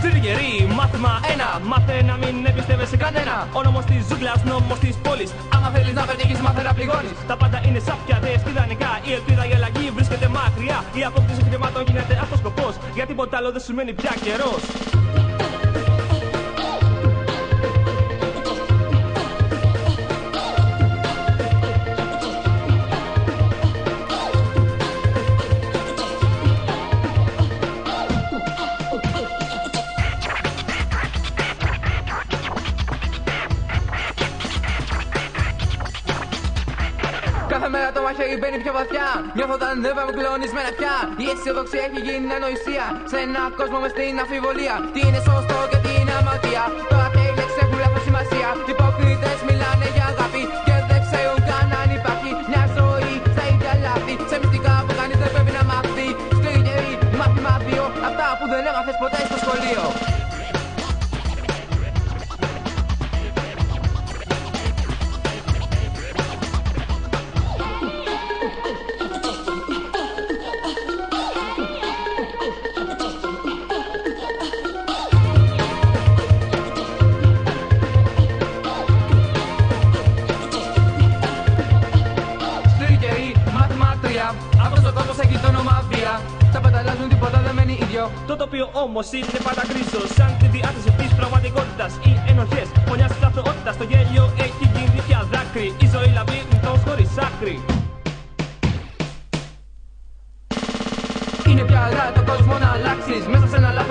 Στήριγερη, μάθημα 1. Μάθε να μην εμπιστεύεσαι κανένα. Ο νόμος της ζούγκλας, νόμος της πόλης. Άμα θέλεις να πετύχεις, μάθε να πληγώνεις. Τα πάντα είναι σάπια, δες και ιδανικά. Η ελπίδα, η αλλαγή βρίσκεται μακριά. Η απόκτηση χρημάτων γίνεται αυτός σκοπός. Για τίποτα άλλο δεν σημαίνει πια καιρός. Κάθε μέρα το μαχαίρι μπαίνει πιο βαθιά. Νιώθω τα νεύρα μου κλονισμένα πια. Η αισιοδοξία έχει γίνει ανοησία. Σε ένα κόσμο μες στην αμφιβολία. Τι είναι σωστό και τι είναι αμαρτία. Τώρα και οι λέξεις έχουν λάθος σημασία. Υποκρίτες μιλάνε για αγάπη και δεν ξέρουν καν αν υπάρχει μια ζωή στα ίδια λάθη. Σε μυστικά που κανείς δεν πρέπει να μάθει. Σκληρή, μάθημα 2. Αυτά που δεν έμαθες ποτέ στο σχολείο. Αυτός ο κόσμος έχει το όνομα βία. Τα πάντα αλλάζουν, τίποτα δεν μένει ίδιο. Το τοπίο όμως είναι πάντα γκρίζο. Σαν τη διάθεση της πραγματικότητας. Οι ενοχές, φωνιάς της αυτοότητας. Το γέλιο έχει γίνει πια δάκρυ. Η ζωή λαβύρινθος χωρίς άκρη. Είναι πια αργά το κόσμο να αλλάξεις. Μέσα σε ένα λάθος